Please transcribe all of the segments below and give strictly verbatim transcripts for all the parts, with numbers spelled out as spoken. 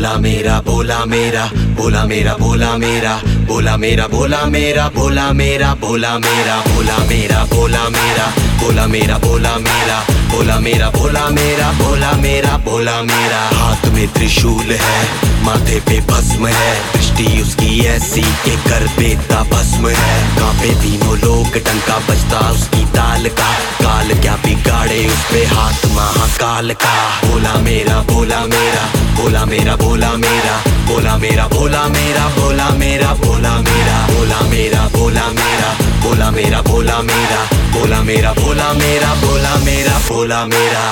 बोला मेरा बोला मेरा बोला मेरा बोला मेरा बोला मेरा बोला मेरा बोला मेरा बोला मेरा बोला मेरा बोला मेरा बोला मेरा बोला मेरा बोला मेरा बोला मेरा बोला मेरा बोला मेरा। हाथ में त्रिशूल है, माथे पे भस्म है, दृष्टि उसकी ऐसी के कर देता भस्म है। कांपे तीनों लोग, डंका बजता उसकी ताल का, काल क्या बिगाड़े उस पे हाथ महाकाल का। बोला मेरा बोला मेरा बोला मेरा बोला मेरा बोला मेरा बोला मेरा बोला मेरा बोला मेरा बोला मेरा बोला मेरा बोला मेरा बोला मेरा बोला मेरा बोला मेरा बोला मेरा बोला मेरा।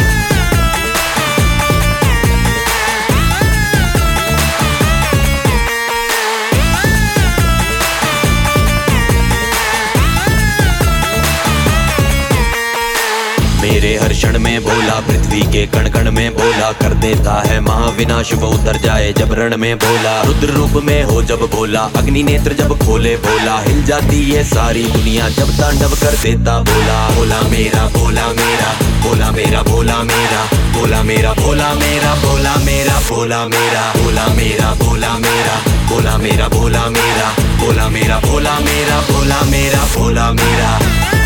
मेरे हर क्षण में बोला, पृथ्वी के कण कण में बोला, कर देता है महाविनाश वो उतर जाए जब रण में बोला। रुद्र रूप में हो जब बोला, अग्नि नेत्र जब खोले बोला, हिल जाती है सारी दुनिया जब तांडव कर देता बोला। बोला मेरा बोला मेरा बोला मेरा बोला मेरा बोला मेरा बोला मेरा बोला मेरा बोला मेरा बोला मेरा बोला मेरा बोला मेरा बोला मेरा बोला मेरा बोला मेरा बोला मेरा बोला मेरा।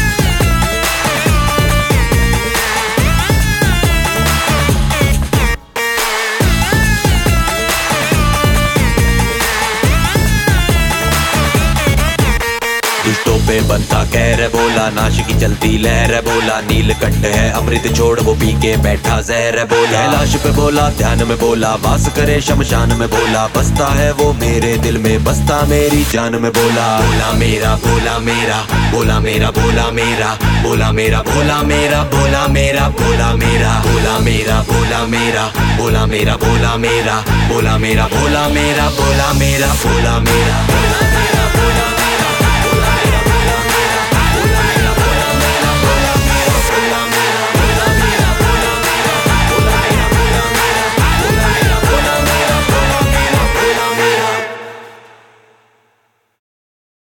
दुष्टों पे बनता कहर है बोला, नाश की चलती लहर है बोला, नीलकंठ है अमृत छोड़ वो पी के बैठा जहर है बोला। कैलाश पे बोला, ध्यान में बोला, वास करे शमशान में बोला, बसता है वो मेरे दिल में, बसता मेरी जान में बोला। बोला मेरा बोला मेरा बोला मेरा बोला मेरा बोला मेरा बोला मेरा बोला मेरा बोला मेरा बोला मेरा बोला मेरा बोला मेरा बोला मेरा बोला मेरा बोला मेरा बोला मेरा बोला मेरा बोला मेरा बोला मेरा।